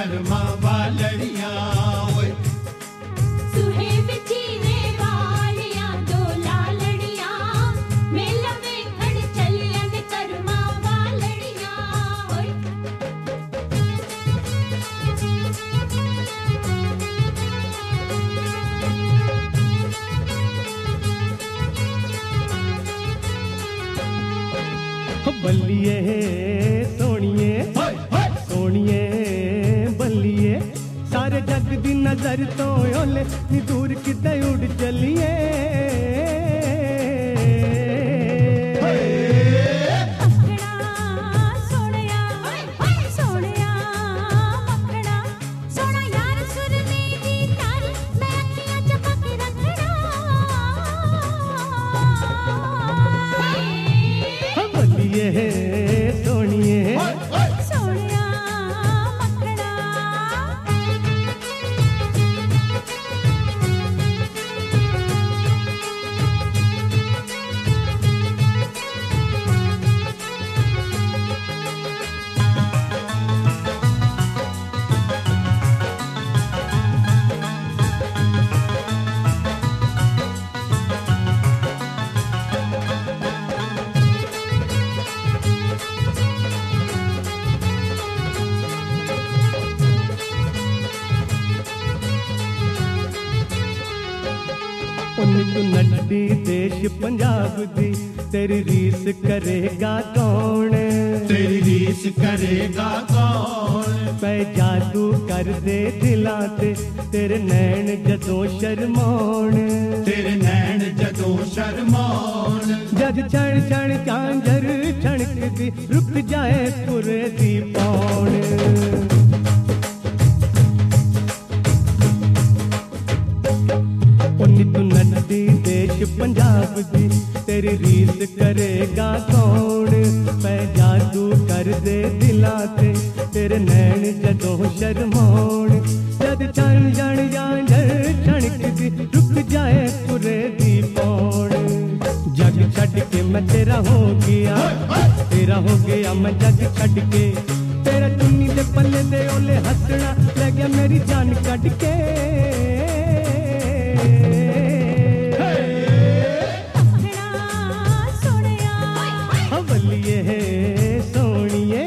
कर्मा वालड़िया ओए सुहे विचीने वालियां दो लालड़िया मेला वेखण चलियन कर्मा वालड़िया ओए बल्लिए सोनिए सोनिए बल्लिए सारे जग दी नजर तो ओले नी दूर किते उड़ चलिए मखना सोनिया सोनिया मखना सोना यार सुर मेरी तारी मैं अखियां चपक रखना बल्लिए सोनिए सोनिया मखना तू नड्डी देश पंजाब दी तेरी रीस करेगा कौन तेरी रीस करेगा कौन पै जादू कर दे दिलां ते तेरे नैन जदों शर्माउण तेरे नैन जदों शर्माउण जद छण छण झांझर छणकदी रुक जाए पुरे दी पौण तू नड्डी देश पंजाब दी तेरी रीस करेगा कौन पै जादू कर दे दिलां ते तेरे नैन जदों शर्माउण जद छण छण झांझर छणकदी रुक जाए पुरे दी पौण जग छड़ के मैं तेरा हो गया मैं जग छड़ के तेरा चुन्नी दे पल्ले दे ओले हसना ले गया मेरी जान कट के बल्लिए सोनिए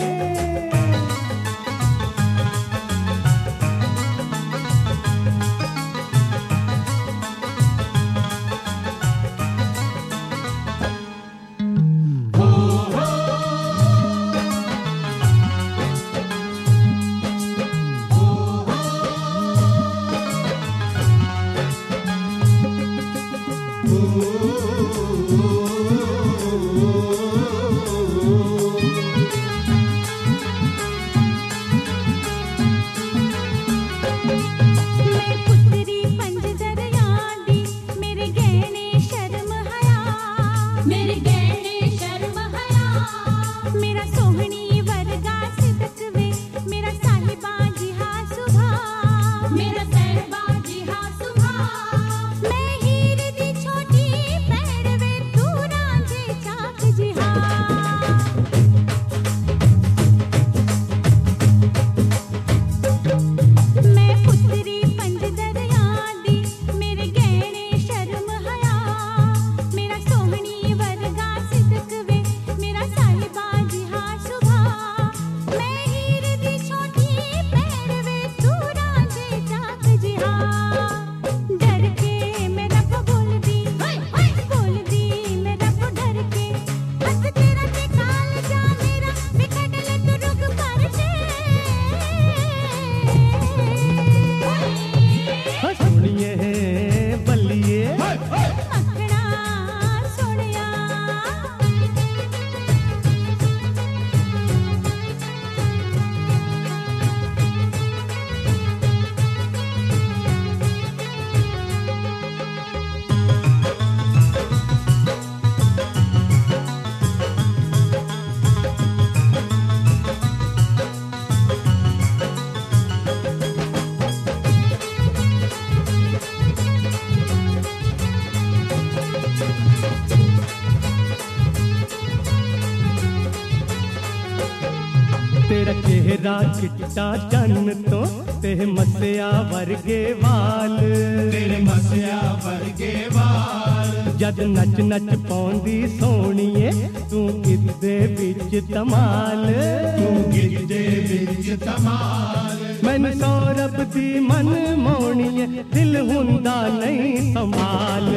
चेहरा चिट्टा चन्न तो ते मसिया वर्गे वाल तेरे मसिया वर्गे वाल जद नच नच पाउंदी सोहणीए तू गिद्धे विच धमाल तू गिद्धे विच धमाल मैनू सौरभ दी मन मोहणीए दिल हुंदा नहीं संभाल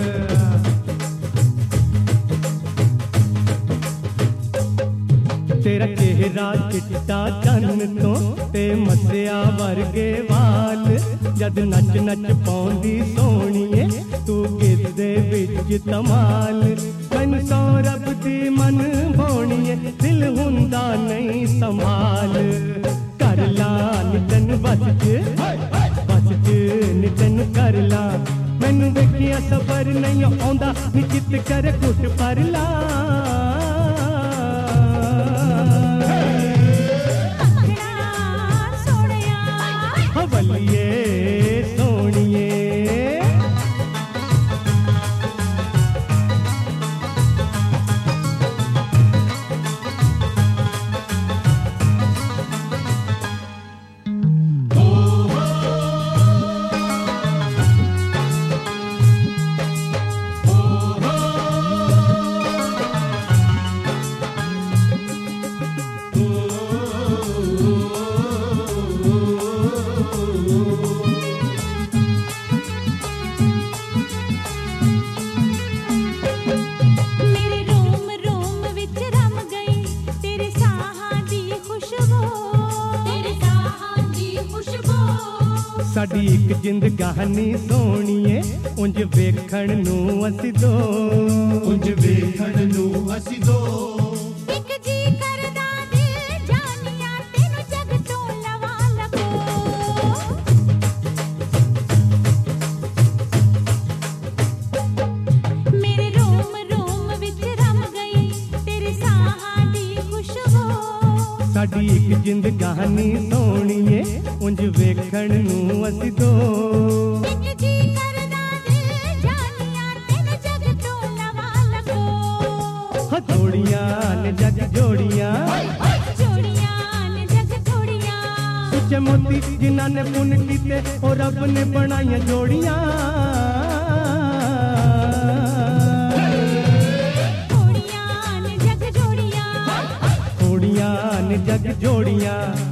तेरा चेहरा चिट्टा चन्न तो ते मसिया वर्गे वाल जद नच नच पाउंदी सोहणीए तू गिद्धे विच धमाल मैनू सौरभ दी मन मोहणीए दिल हुंदा नहीं संभाल कर ला नितन बस च नितन कर ला मैनू वेखिया सबर नहीं आउंदा निचित कर घुट पर ला बलिए सोनिए साडी एक जिंदगानी सोहणीए उंज वेखण नू असी दो उंज वेखण नू असी दो एक जी करदा दिल जानिया तेनू जग तों लवा लगो मेरे रोम रोम विच रम गई तेरे साहां दी खुशबू साडी एक जिंदगानी सोहणीए उंज वेखण नू असी दो एक जी करदा दिल जानिया तेनू जग तों लवा लगो जोड़ियां ने जग जोड़ियां ने जग जोड़ियां सुचे मोती जिन्हां ने पुन कीते ओ रब ने बनाईयां जोड़ियां ने जग जोड़ियां ने जग जोड़ियां